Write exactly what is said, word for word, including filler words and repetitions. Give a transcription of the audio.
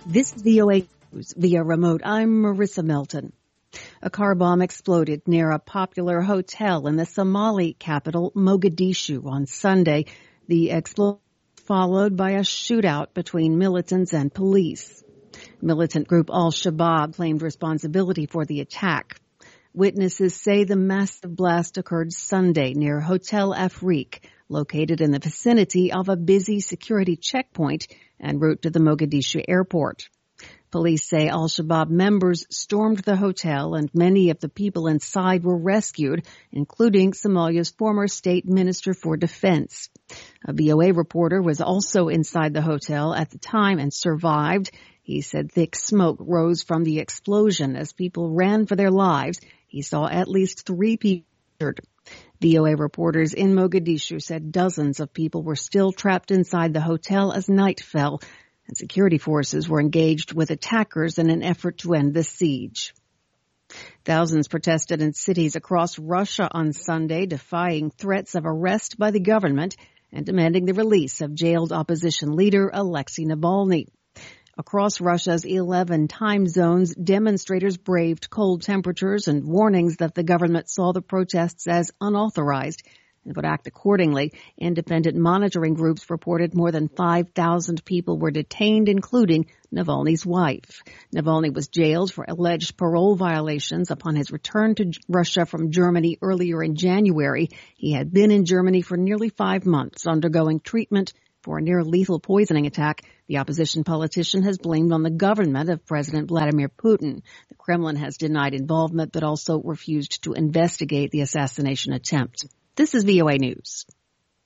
This is V O A News via remote. I'm Marissa Melton. A car bomb exploded near a popular hotel in the Somali capital, Mogadishu, on Sunday. The explosion was followed by a shootout between militants and police. Militant group Al-Shabaab claimed responsibility for the attack. Witnesses say the massive blast occurred Sunday near Hotel Afrique, located in the vicinity of a busy security checkpoint en route to the Mogadishu airport. Police say Al-Shabaab members stormed the hotel and many of the people inside were rescued, including Somalia's former state minister for defense. A V O A reporter was also inside the hotel at the time and survived. He said thick smoke rose from the explosion as people ran for their lives. He saw at least three people injured. V O A reporters in Mogadishu said dozens of people were still trapped inside the hotel as night fell, and security forces were engaged with attackers in an effort to end the siege. Thousands protested in cities across Russia on Sunday, defying threats of arrest by the government and demanding the release of jailed opposition leader Alexei Navalny. Across Russia's eleven time zones, demonstrators braved cold temperatures and warnings that the government saw the protests as unauthorized and would act accordingly. Independent monitoring groups reported more than five thousand people were detained, including Navalny's wife. Navalny was jailed for alleged parole violations upon his return to Russia from Germany earlier in January. He had been in Germany for nearly five months, undergoing treatment for a near-lethal poisoning attack. The opposition politician has blamed on the government of President Vladimir Putin. The Kremlin has denied involvement but also refused to investigate the assassination attempt. This is V O A News.